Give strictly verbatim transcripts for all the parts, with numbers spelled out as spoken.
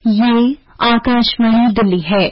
ये आकाशवाणी दिल्ली है।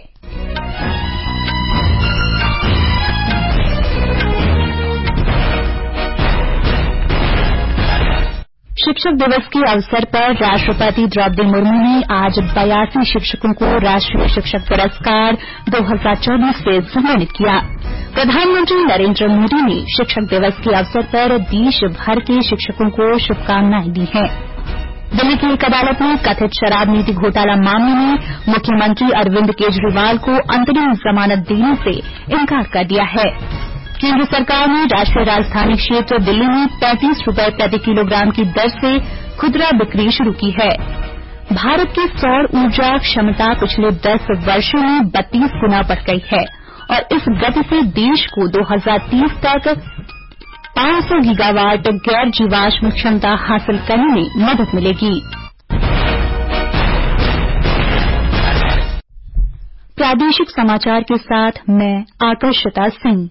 शिक्षक दिवस के अवसर पर राष्ट्रपति द्रौपदी मुर्मू ने आज बयासी शिक्षकों को राष्ट्रीय शिक्षक पुरस्कार दो हजार चौबीस से सम्मानित किया। प्रधानमंत्री नरेंद्र मोदी ने शिक्षक दिवस के अवसर पर देश भर के शिक्षकों को शुभकामनाएं दी हैं। दिल्ली की एक अदालत ने कथित शराब नीति घोटाला मामले में मुख्यमंत्री अरविंद केजरीवाल को अंतरिम जमानत देने से इनकार कर दिया है। केंद्र सरकार ने राष्ट्रीय राजधानी क्षेत्र दिल्ली में पैंतीस रुपए प्रति किलोग्राम की दर से खुदरा बिक्री शुरू की है। भारत की सौर ऊर्जा क्षमता पिछले दस वर्षों में बत्तीस गुना बढ़ गई है और इस गति से देश को दो हजार तीस तक पांच सौ गीगावाट गैर जीवाश्म क्षमता हासिल करने में मदद मिलेगी। प्रादेशिक समाचार के साथ मैं आकर्षिता सिंह।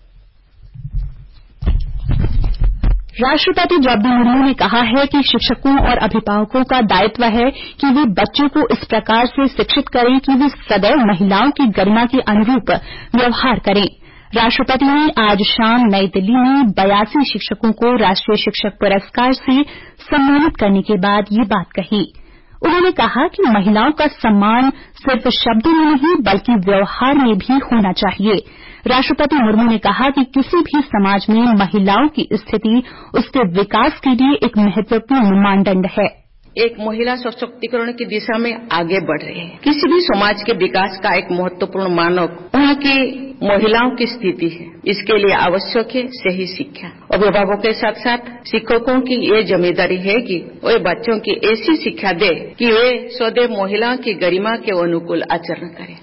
राष्ट्रपति द्रौपदी मुर्मू ने कहा है कि शिक्षकों और अभिभावकों का दायित्व है कि वे बच्चों को इस प्रकार से शिक्षित करें कि वे सदैव महिलाओं की गरिमा के अनुरूप व्यवहार करें। राष्ट्रपति ने आज शाम नई दिल्ली में बयासी शिक्षकों को राष्ट्रीय शिक्षक पुरस्कार से सम्मानित करने के बाद ये बात कही। उन्होंने कहा कि महिलाओं का सम्मान सिर्फ शब्दों में नहीं बल्कि व्यवहार में भी होना चाहिए। राष्ट्रपति मुर्मू ने कहा कि किसी भी समाज में महिलाओं की स्थिति उसके विकास के लिए एक महत्वपूर्ण मानदंड है। एक महिला सशक्तिकरण की दिशा में आगे बढ़ रहे हैं। किसी भी समाज के विकास का एक महत्वपूर्ण मानक वहाँ की महिलाओं की स्थिति है। इसके लिए आवश्यक है सही शिक्षा। अभिभावकों के साथ साथ शिक्षकों की ये जिम्मेदारी है कि वे बच्चों की ऐसी शिक्षा दे कि वे सदैव महिलाओं की गरिमा के अनुकूल आचरण करें।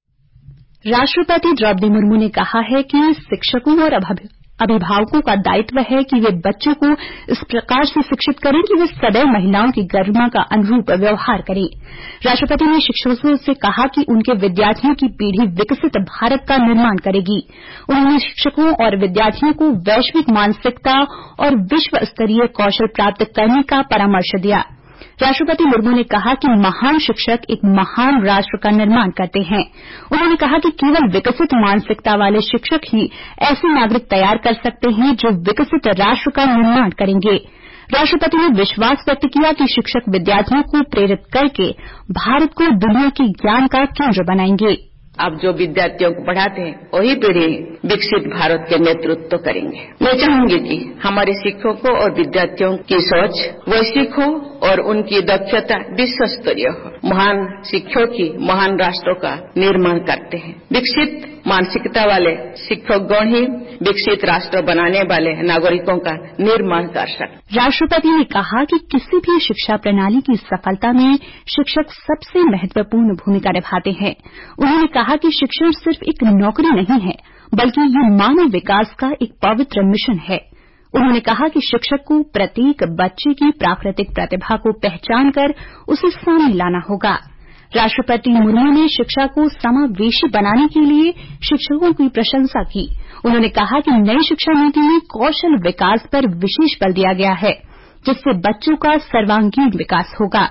राष्ट्रपति द्रौपदी मुर्मू ने कहा है कि शिक्षकों और अभिभावकों का दायित्व है कि वे बच्चों को इस प्रकार से शिक्षित करें कि वे सदैव महिलाओं की गरिमा का अनुरूप व्यवहार करें। राष्ट्रपति ने शिक्षकों से कहा कि उनके विद्यार्थियों की पीढ़ी विकसित भारत का निर्माण करेगी। उन्होंने शिक्षकों और विद्यार्थियों को वैश्विक मानसिकता और विश्व स्तरीय कौशल प्राप्त करने का परामर्श दिया। राष्ट्रपति मुर्मू ने कहा कि महान शिक्षक एक महान राष्ट्र का निर्माण करते हैं। उन्होंने कहा कि केवल विकसित मानसिकता वाले शिक्षक ही ऐसे नागरिक तैयार कर सकते हैं जो विकसित राष्ट्र का निर्माण करेंगे। राष्ट्रपति ने विश्वास व्यक्त किया कि शिक्षक विद्यार्थियों को प्रेरित करके भारत को दुनिया के ज्ञान का केंद्र बनाएंगे। आप जो विद्यार्थियों को पढ़ाते हैं वही पीढ़ी विकसित भारत के नेतृत्व करेंगे। मैं चाहूंगी कि हमारे शिक्षकों और विद्यार्थियों की सोच वैश्विक हो और उनकी दक्षता विश्व स्तरीय हो। महान शिक्षक ही महान राष्ट्रों का निर्माण करते हैं। विकसित मानसिकता वाले शिक्षकगण ही विकसित राष्ट्र बनाने वाले नागरिकों का निर्माण कर सकते। राष्ट्रपति ने कहा कि किसी भी शिक्षा प्रणाली की सफलता में शिक्षक सबसे महत्वपूर्ण भूमिका निभाते हैं। उन्होंने कहा कि शिक्षण सिर्फ एक नौकरी नहीं है बल्कि ये मानव विकास का एक पवित्र मिशन है। उन्होंने कहा कि शिक्षक को प्रत्येक बच्चे की प्राकृतिक प्रतिभा को पहचान कर उसे सामने लाना होगा। राष्ट्रपति मुर्मू ने शिक्षा को समावेशी बनाने के लिए शिक्षकों की प्रशंसा की। उन्होंने कहा कि नई शिक्षा नीति में कौशल विकास पर विशेष बल दिया गया है जिससे बच्चों का सर्वांगीण विकास होगा।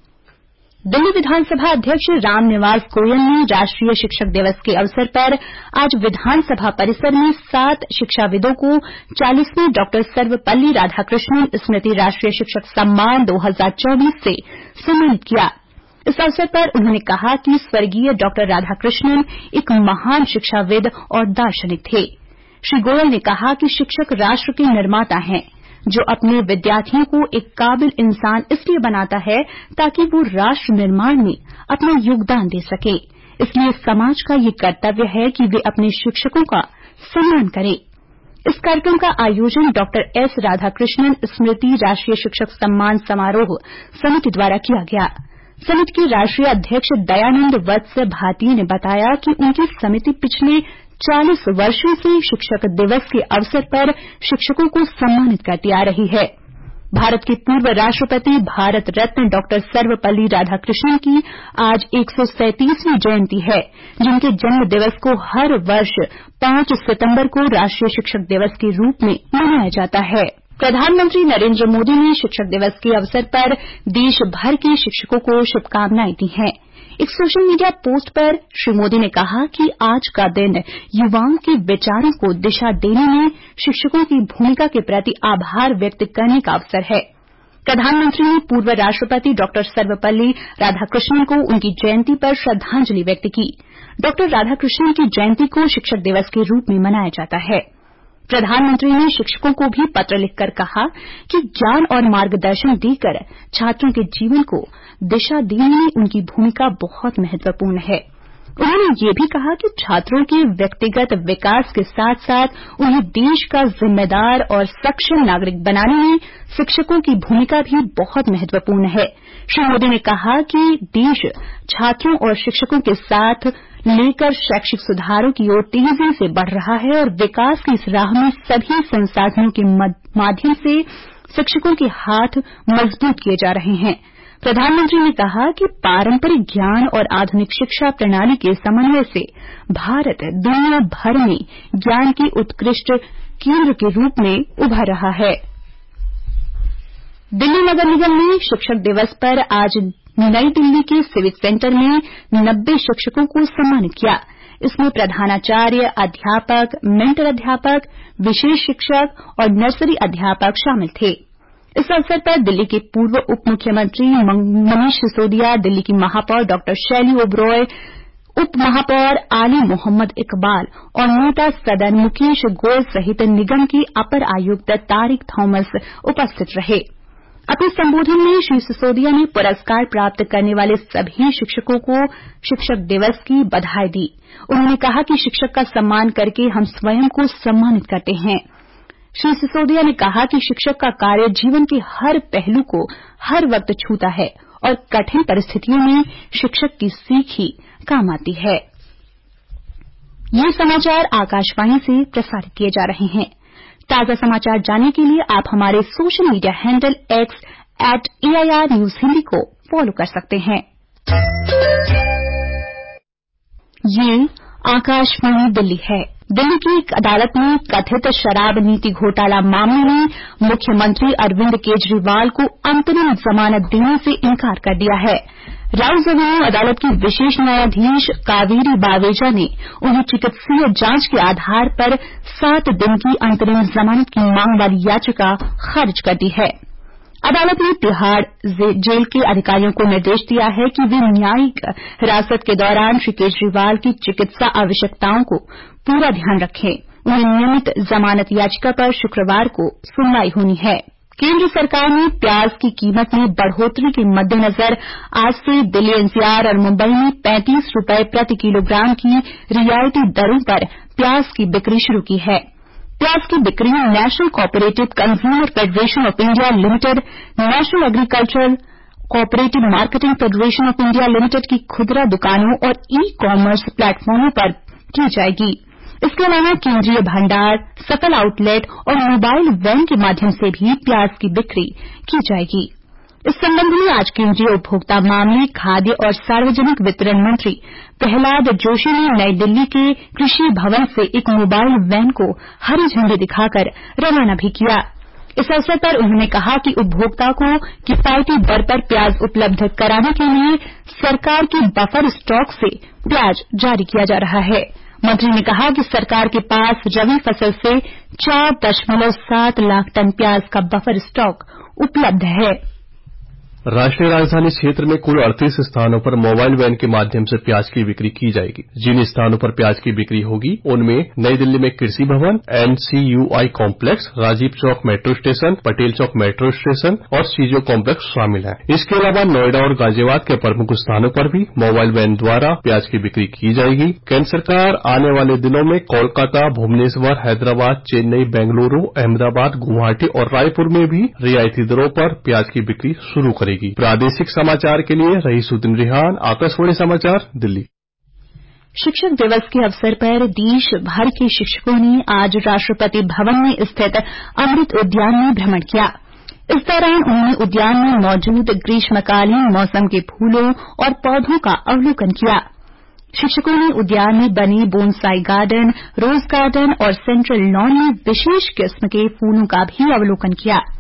दिल्ली विधानसभा अध्यक्ष रामनिवास गोयल ने राष्ट्रीय शिक्षक दिवस के अवसर पर आज विधानसभा परिसर में सात शिक्षाविदों को चालीसवें डॉक्टर सर्वपल्ली राधाकृष्णन स्मृति राष्ट्रीय शिक्षक सम्मान दो हजार चौबीस से सम्मानित किया। इस अवसर पर उन्होंने कहा कि स्वर्गीय डॉक्टर राधाकृष्णन एक महान शिक्षाविद और दार्शनिक थे। श्री गोयल ने कहा कि शिक्षक राष्ट्र के निर्माता हैं जो अपने विद्यार्थियों को एक काबिल इंसान इसलिए बनाता है ताकि वो राष्ट्र निर्माण में अपना योगदान दे सके। इसलिए समाज का ये कर्तव्य है कि वे अपने शिक्षकों का सम्मान करें। इस कार्यक्रम का आयोजन डॉक्टर एस राधाकृष्णन स्मृति राष्ट्रीय शिक्षक सम्मान समारोह समिति द्वारा किया गया। समिति के राष्ट्रीय अध्यक्ष दयानंद वत्स भारतीय ने बताया कि उनकी समिति पिछले चालीस वर्षों से शिक्षक दिवस के अवसर पर शिक्षकों को सम्मानित करती आ रही है। भारत के पूर्व राष्ट्रपति भारत रत्न डॉक्टर सर्वपल्ली राधाकृष्णन की आज एक सौ सैंतीसवीं जयंती है जिनके जन्म दिवस को हर वर्ष पांच सितंबर को राष्ट्रीय शिक्षक दिवस के रूप में मनाया जाता है। प्रधानमंत्री नरेंद्र मोदी ने शिक्षक दिवस के अवसर पर देश भर के शिक्षकों को शुभकामनाएं दी हैं। एक सोशल मीडिया पोस्ट पर श्री मोदी ने कहा कि आज का दिन युवाओं के विचारों को दिशा देने में शिक्षकों की भूमिका के प्रति आभार व्यक्त करने का अवसर है। प्रधानमंत्री ने पूर्व राष्ट्रपति डॉक्टर सर्वपल्ली राधाकृष्णन को उनकी जयंती पर श्रद्धांजलि व्यक्त की। डॉक्टर राधाकृष्णन की जयंती को शिक्षक दिवस के रूप में मनाया जाता है। प्रधानमंत्री ने शिक्षकों को भी पत्र लिखकर कहा कि ज्ञान और मार्गदर्शन देकर छात्रों के जीवन को दिशा देने में उनकी भूमिका बहुत महत्वपूर्ण है। उन्होंने ये भी कहा कि छात्रों के व्यक्तिगत विकास के साथ साथ उन्हें देश का जिम्मेदार और सक्षम नागरिक बनाने में शिक्षकों की भूमिका भी बहुत महत्वपूर्ण है। श्री मोदी ने कहा कि देश छात्रों और शिक्षकों के साथ लेकर शैक्षिक सुधारों की ओर तेजी से बढ़ रहा है और विकास की इस राह में सभी संसाधनों के माध्यम से शिक्षकों के हाथ मजबूत किए जा रहे हैं। प्रधानमंत्री ने कहा कि पारंपरिक ज्ञान और आधुनिक शिक्षा प्रणाली के समन्वय से भारत दुनिया भर में ज्ञान के उत्कृष्ट केंद्र के रूप में उभर रहा है। दिल्ली नगर निगम ने शिक्षक दिवस पर आज नई दिल्ली के सिविक सेंटर में नब्बे शिक्षकों को सम्मानित किया। इसमें प्रधानाचार्य, अध्यापक, मेंटर अध्यापक, विशेष शिक्षक और नर्सरी अध्यापक शामिल थे। इस अवसर पर दिल्ली के पूर्व उप मुख्यमंत्री मनीष सिसोदिया, दिल्ली की महापौर डॉ शैली ओबरॉय, उप महापौर आली मोहम्मद इकबाल और नेता सदन मुकेश गोयल सहित निगम के अपर आयुक्त तारिक थॉमस उपस्थित रहे। अपने संबोधन में श्री सिसोदिया ने पुरस्कार प्राप्त करने वाले सभी शिक्षकों को शिक्षक दिवस की बधाई दी। उन्होंने कहा कि शिक्षक का सम्मान करके हम स्वयं को सम्मानित करते हैं। श्री सिसोदिया ने कहा कि शिक्षक का कार्य जीवन के हर पहलू को हर वक्त छूता है और कठिन परिस्थितियों में शिक्षक की सीख ही काम आती है। ये समाचार आकाशवाणी से प्रसारित किए जा रहे हैं। ताजा समाचार जानने के लिए आप हमारे social media handle X at AIR news Hindi को फॉलो कर सकते हैं। ये आकाशवाणी दिल्ली है। दिल्ली की एक अदालत ने कथित शराब नीति घोटाला मामले में मुख्यमंत्री अरविंद केजरीवाल को अंतरिम जमानत देने से इंकार कर दिया है। राउज एवेन्यू अदालत की विशेष न्यायाधीश कावेरी बावेजा ने उन्हें चिकित्सीय जांच के आधार पर सात दिन की अंतरिम जमानत की मांग वाली याचिका खारिज कर दी है। अदालत ने तिहाड़ जेल के अधिकारियों को निर्देश दिया है कि वे न्यायिक हिरासत के दौरान श्री केजरीवाल की चिकित्सा आवश्यकताओं को पूरा ध्यान रखें। उन्हें नियमित जमानत याचिका पर शुक्रवार को सुनवाई होनी है। केंद्र सरकार ने प्याज की कीमत में बढ़ोतरी के मद्देनजर आज से दिल्ली एनसीआर और मुंबई में पैंतीस रुपए प्रति किलोग्राम की रियायती दरों पर प्याज की बिक्री शुरू की है। प्याज की बिक्री National Cooperative Consumer Federation of India Limited, National Agricultural Cooperative Marketing Federation of India Limited की खुदरा दुकानों और ई कॉमर्स प्लेटफॉर्मों पर की जाएगी। इसके अलावा केंद्रीय भंडार, सकल आउटलेट और मोबाइल वैन के माध्यम से भी प्याज की बिक्री की जाएगी। इस संबंध में आज केंद्रीय उपभोक्ता मामले, खाद्य और सार्वजनिक वितरण मंत्री प्रहलाद जोशी ने नई दिल्ली के कृषि भवन से एक मोबाइल वैन को हरी झंडी दिखाकर रवाना भी किया। इस अवसर पर उन्होंने कहा कि उपभोक्ता को किफायती दर पर प्याज उपलब्ध कराने के लिए सरकार के बफर स्टॉक से प्याज जारी किया जा रहा है। मंत्री ने कहा कि सरकार के पास रबी फसल से चार दशमलव सात लाख टन प्याज का बफर स्टॉक उपलब्ध है। राष्ट्रीय राजधानी क्षेत्र में कुल अड़तीस स्थानों पर मोबाइल वैन के माध्यम से प्याज की बिक्री की जाएगी। जिन स्थानों पर प्याज की बिक्री होगी उनमें नई दिल्ली में Krishi Bhavan, NCUI complex, Rajiv Chowk metro station, Patel Chowk metro station और सीजो कॉम्प्लेक्स शामिल है। इसके अलावा नोएडा और गाजियाबाद के प्रमुख स्थानों पर भी मोबाइल वैन द्वारा प्याज की बिक्री की जाएगी। केंद्र सरकार आने वाले दिनों में कोलकाता, भुवनेश्वर, हैदराबाद, चेन्नई, बेंगलुरू, अहमदाबाद, गुवाहाटी और रायपुर में भी रियायती दरों पर प्याज की बिक्री शुरू करेगी। प्रादेशिक समाचार के लिए रईसुद्दीन रिहान, आकाशवाणी समाचार, दिल्ली। शिक्षक दिवस के अवसर पर देश भर के शिक्षकों ने आज राष्ट्रपति भवन में स्थित अमृत उद्यान में भ्रमण किया। इस दौरान उन्होंने उद्यान में मौजूद ग्रीष्मकालीन मौसम के फूलों और पौधों का अवलोकन किया। शिक्षकों ने उद्यान में बने बोनसाई गार्डन, रोज गार्डन और सेंट्रल लॉन में विशेष किस्म के फूलों का भी अवलोकन किया।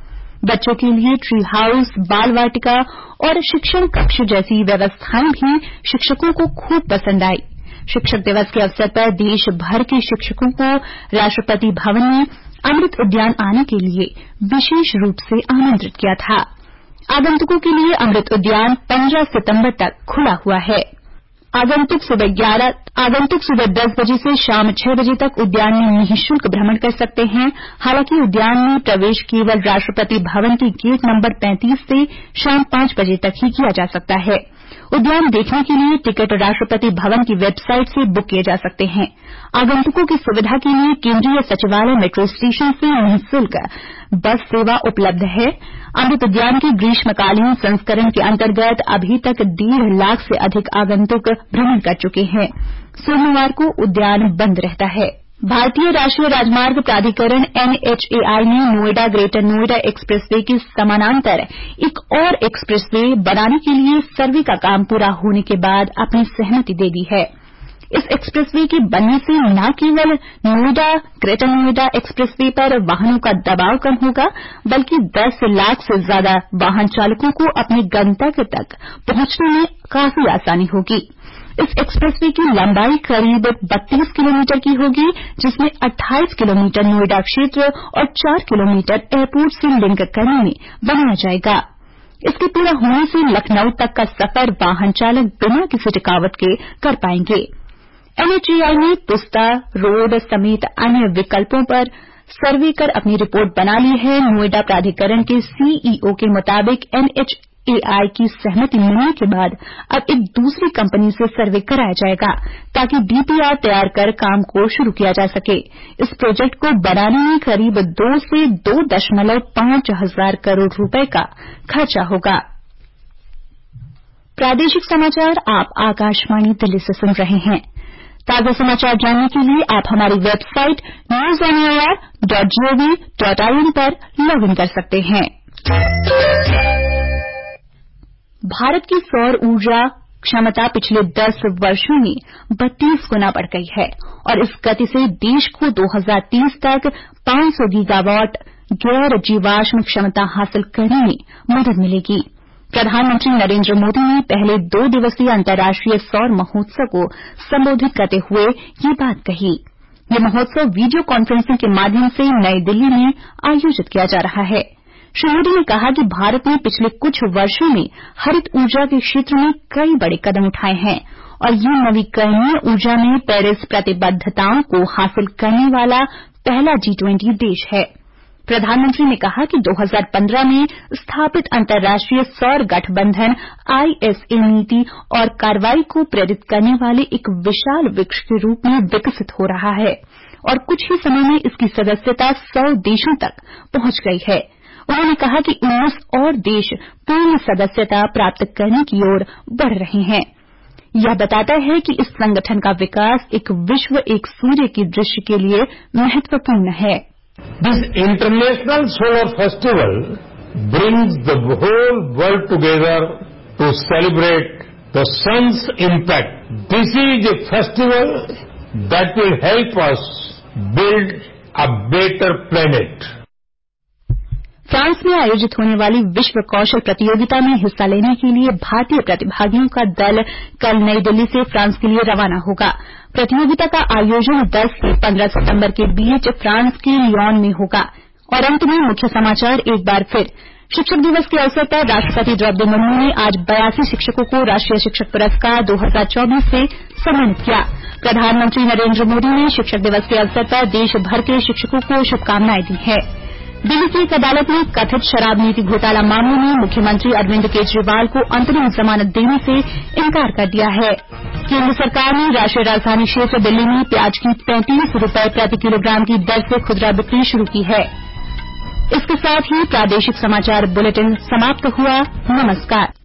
बच्चों के लिए ट्री हाउस, बाल वाटिका और शिक्षण कक्ष जैसी व्यवस्थाएं भी शिक्षकों को खूब पसंद आई। शिक्षक दिवस के अवसर पर देश भर के शिक्षकों को राष्ट्रपति भवन में अमृत उद्यान आने के लिए विशेष रूप से आमंत्रित किया था। आगंतुकों के लिए अमृत उद्यान पंद्रह सितंबर तक खुला हुआ है। आगंतुक सुबह ग्यारह आगंतुक सुबह दस बजे से शाम छह बजे तक उद्यान में निःशुल्क भ्रमण कर सकते हैं। हालांकि उद्यान में प्रवेश केवल राष्ट्रपति भवन के गेट नंबर पैंतीस से शाम पांच बजे तक ही किया जा सकता है। उद्यान देखने के लिए टिकट राष्ट्रपति भवन की वेबसाइट से बुक किए जा सकते हैं। आगंतुकों की सुविधा के लिए केंद्रीय सचिवालय मेट्रो स्टेशन से निःशुल्क बस सेवा उपलब्ध है। अमृत उद्यान के ग्रीष्मकालीन संस्करण के अंतर्गत अभी तक डेढ़ लाख से अधिक आगंतुक भ्रमण कर चुके हैं। सोमवार को उद्यान बंद रहता है। भारतीय राष्ट्रीय राजमार्ग प्राधिकरण एन एच ए आई ने नोएडा ग्रेटर नोएडा एक्सप्रेसवे के समानांतर एक और एक्सप्रेसवे बनाने के लिए सर्वे का काम पूरा होने के बाद अपनी सहमति दे दी है। इस एक्सप्रेसवे के बनने से न केवल नोएडा ग्रेटर नोएडा एक्सप्रेसवे पर वाहनों का दबाव कम होगा, बल्कि दस लाख से ज्यादा वाहन चालकों को अपने गंतव्य तक पहुंचने में काफी आसानी होगी। इस एक्सप्रेसवे की लंबाई करीब बत्तीस किलोमीटर की होगी, जिसमें अट्ठाईस किलोमीटर नोएडा क्षेत्र और चार किलोमीटर एयरपोर्ट से लिंक करने में बनाया जाएगा। इसके पूरा होने से लखनऊ तक का सफर वाहन चालक बिना किसी रुकावट के कर पाएंगे। एन एच ए आई ने पुस्ता रोड समेत अन्य विकल्पों पर सर्वे कर अपनी रिपोर्ट बना ली है। नोएडा प्राधिकरण के सी ई ओ के मुताबिक एन एच ए आई की सहमति मिलने के बाद अब एक दूसरी कंपनी से सर्वे कराया जाएगा, ताकि डी पी आर तैयार कर काम को शुरू किया जा सके। इस प्रोजेक्ट को बनाने में करीब दो से दो दशमलव पांच हजार करोड़ रुपए का खर्चा होगा। प्रादेशिक समाचार आप आकाशवाणी दिल्ली से सुन रहे हैं। ताजा समाचार जानने के लिए आप हमारी website news on A I R dot G O V dot I N पर लॉग इन कर सकते हैं। भारत की सौर ऊर्जा क्षमता पिछले दस वर्षों में बत्तीस गुना बढ़ गई है और इस गति से देश को दो हज़ार तीस तक पांच सौ गीगावाट गैर जीवाश्म क्षमता हासिल करने में मदद मिलेगी। प्रधानमंत्री नरेंद्र मोदी ने पहले दो दिवसीय अंतर्राष्ट्रीय सौर महोत्सव को संबोधित करते हुए ये बात कही। ये महोत्सव वीडियो कॉन्फ्रेंसिंग के माध्यम से नई दिल्ली में आयोजित किया जा रहा है। श्री मोदी ने कहा कि भारत ने पिछले कुछ वर्षों में हरित ऊर्जा के क्षेत्र में कई बड़े कदम उठाए हैं और ये नवीकरणीय ऊर्जा में पेरिस प्रतिबद्धताओं को हासिल करने वाला पहला जी ट्वेंटी देश है। प्रधानमंत्री ने कहा कि दो हज़ार पंद्रह में स्थापित अंतर्राष्ट्रीय सौर गठबंधन आई एस ए नीति और कार्रवाई को प्रेरित करने वाले एक विशाल वृक्ष के रूप में विकसित हो रहा है और कुछ ही समय में इसकी सदस्यता सौ देशों तक पहुंच गई है। उन्होंने कहा कि उन्नीस और देश पूर्ण सदस्यता प्राप्त करने की ओर बढ़ रहे हैं। यह बताता है कि इस संगठन का विकास एक विश्व एक सूर्य की दृष्टि के लिए महत्वपूर्ण है। This International Solar Festival brings the whole world together to celebrate the sun's impact. This is a festival that will help us build a better planet. France में आयोजित होने वाली विश्व कौशल प्रतियोगिता में हिस्सा लेने के लिए भारतीय प्रतिभागियों का दल कल नई दिल्ली से फ्रांस के लिए रवाना होगा। प्रतियोगिता का आयोजन दस से पंद्रह सितंबर के बीच फ्रांस के लियोन में होगा। और अंत में मुख्य समाचार एक बार फिर। शिक्षक दिवस के अवसर पर राष्ट्रपति द्रौपदी मुर्मू ने आज बयासी शिक्षकों को राष्ट्रीय शिक्षक पुरस्कार दो हज़ार चौबीस से सम्मानित किया। प्रधानमंत्री नरेंद्र मोदी ने शिक्षक दिवस के अवसर पर देश भर के शिक्षकों को शुभकामनाएं दी है। दिल्ली की एक अदालत ने कथित शराब नीति घोटाला मामले में मुख्यमंत्री अरविंद केजरीवाल को अंतरिम जमानत देने से इनकार कर दिया है। केंद्र सरकार ने राष्ट्रीय राजधानी क्षेत्र दिल्ली में प्याज की पैंतीस रुपए प्रति किलोग्राम की दर से खुदरा बिक्री शुरू की है। इसके साथ ही प्रादेशिक समाचार बुलेटिन समाप्त हुआ। नमस्कार।